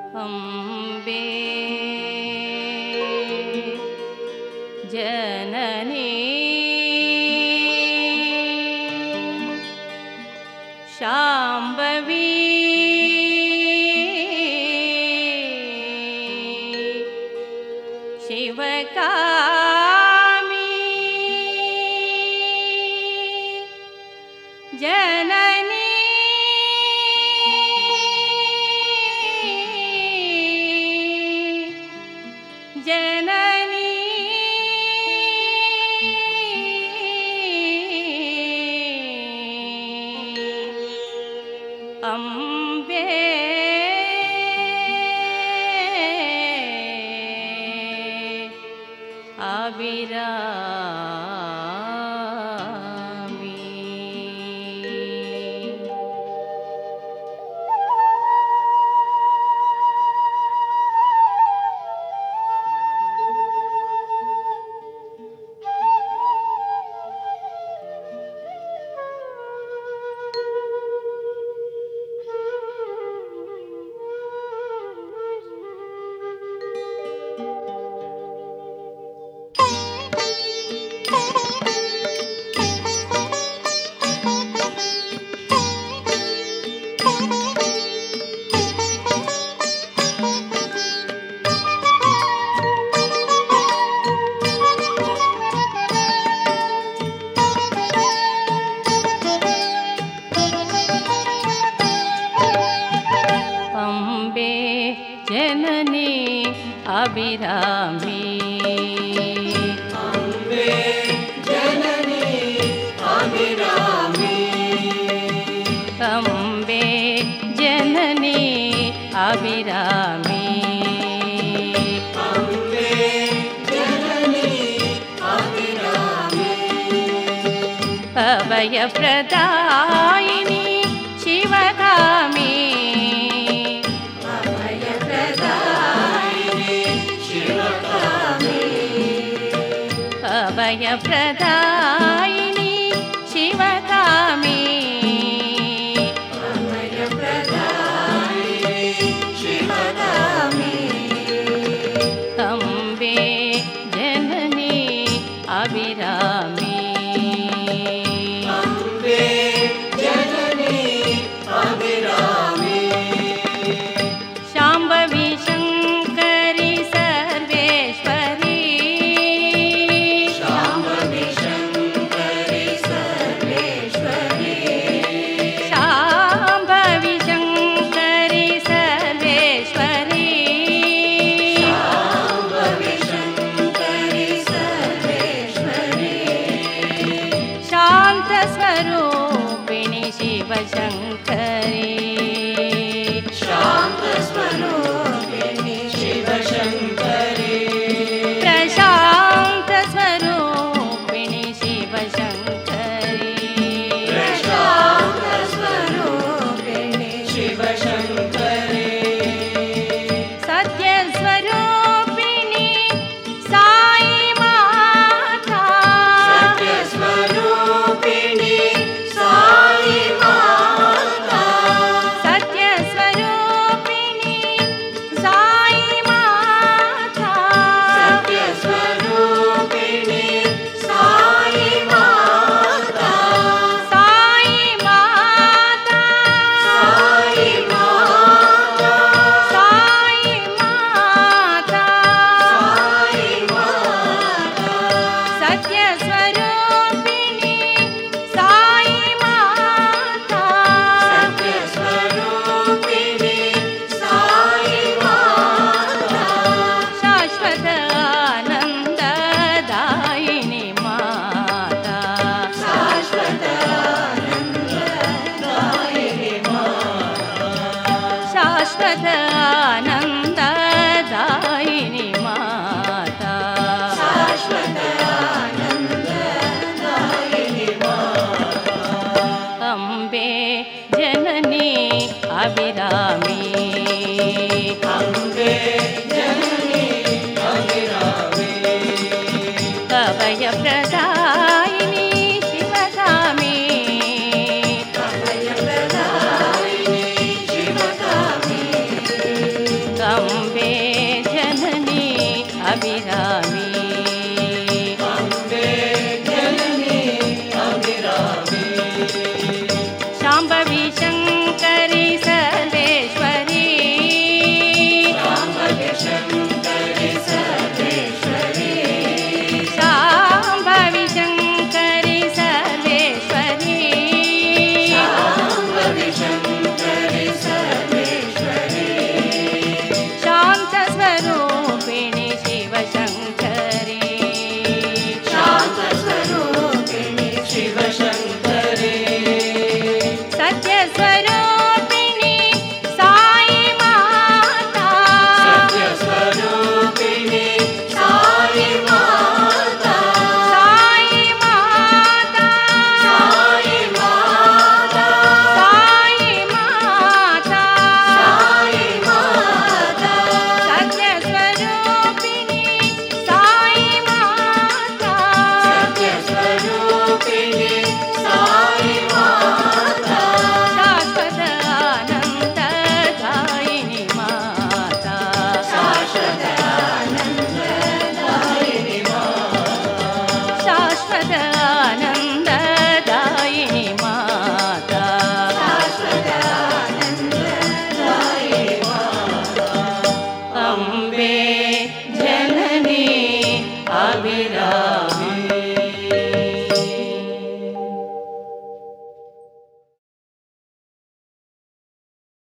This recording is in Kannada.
ಅಂಬೆ ಜನನಿ ಶಾಂಭವಿ ಶಿವಕಾಮಿ ಜನನಿ ಜನನಿ ಅಂಬೆ ಅಭಿರಾಮಿ ಅಂಬೆ ಜನನಿ ಅಭಿರಾಮಿ ಅಂಬೆ ಜನನಿ ಅಭಿರಾಮಿ ಅಂಬೆ ಜನನಿ ಅಭಿರಾಮಿ ಅಂಬೆ ಜನನಿ ಅಭಿರಾಮಿ ಅಭಯ ಪ್ರದಾಯಿನಿ ಶಿವಕಾಮಿ ಅಭಯ ಪ್ರದಾಯಿನಿ ಶಿವಕಾಮಿ ಅಭಯ ಪ್ರದಾಯಿನಿ ಶಿವಕಾಮಿ ಅಭಯ ಪ್ರದಾಯಿನಿ ಶಿವಕಾಮಿ ಅಂಬೆ ಜನನಿ ಅಭಿರಾಮಿ ಅಂಬೆ ಜನನಿ ಅಭಿರಾಮಿ ಶಾಂಭವಿ ಶಂಕರಿ ಸರ್ವೇಶ್ವರಿ ಶಾಂಭವಿ ಶಂಕರಿ ಸರ್ವೇಶ್ವರಿ ಶಾಂಭವಿ ಶಂಕರಿ ಸರ್ವೇಶ್ವರಿ ಶಾಂಭವಿ ಶಂಕರಿ ಸರ್ವೇಶ್ವರಿ ಶಾಂತ ಸ್ವರೂಪಿಣಿ ಶಿವಶಂಕರಿ ಶಾಂತ ಸ್ವರೂಪಿಣಿ ಶಿವಶಂಕರಿ ಪ್ರಶಾಂತ ಸ್ವರೂಪಿಣಿ ಶಿವಶಂಕರಿ ಪ್ರಶಾಂತ ಸ್ವರೂಪಿಣಿ ಶಿವಶಂಕರಿ ಸತ್ಯ ಸ್ವರೂಪಿಣಿ ಸಾಯಿ ಮಾತಾ ಸತ್ಯ ಸ್ವರೂಪಿಣಿ ಸಾಯಿ ಮಾತಾ ಸತ್ಯ ಸ್ವರೂಪಿಣಿ ಸಾಯಿ ಮಾತಾ ಸತ್ಯ ಸ್ವರೂಪಿಣಿ ಸಾಯಿ ಮಾತಾ ಸಾಯಿ ಮಾತಾ ಸಾಯಿ ಮಾತಾ ಸಾಯಿ ಮಾತಾ ಸಾಯಿ ಮಾತಾ ಸತ್ಯ ಸ್ವರೂಪಿಣಿ ಸಾಯಿ ಮಾತಾ ಸತ್ಯ ಸ್ವರೂಪಿಣಿ ಸಾಯಿ ಮಾತಾ ಶಾಶ್ವತ ಆನಂದದಾಯಿನಿ ಮಾತಾ ಶಾಶ್ವತ ಆನಂದದಾಯಿನಿ ಮಾತಾ ಶಾಶ್ವತ ಆನಂದದಾಯಿನಿ ಮಾತಾ ಶಾಶ್ವತ ಆನಂದದಾಯಿನಿ ಮಾತಾ ಅಂಬೆ ಜನನಿ ಅಭಿರಾಮಿ ಅಂಬೆ ಜನನಿ ಅಭಿರಾಮಿ ಅಭಯ ಪ್ರದಾಯಿನಿ ಶಿವಕಾಮಿ ಅಭಯ ಪ್ರದಾಯಿನಿ ಶಿವಕಾಮಿ अभिरामी अम्बे जननी अभिरामी शाम्भवी शङ्करी सर्वेश्वरी शाम्भवी शङ्करी सर्वेश्वरी शाम्भवी शङ्करी सर्वेश्वरी शाम्भवी शङ्करी सर्वेश्वरी शान्तस्वरूपिणि शिवशङ्करी शान्तस्वरूपिणि शिवशङ्करी सत्यस्वरूपिणि साई माता सत्यस्वरूपिणि साई माता साई माता साई माता साई माता साई माता सत्यस्वरूपिणि साई माता सत्यस्वरूपिणि साई माता शाश्वत आनन्ददायिनि माता शाश्वत आनन्ददायिनि माता शाश्वत आनन्ददायिनि माता शाश्वत आनन्ददायिनि माता अम्बे जननी अभिरामी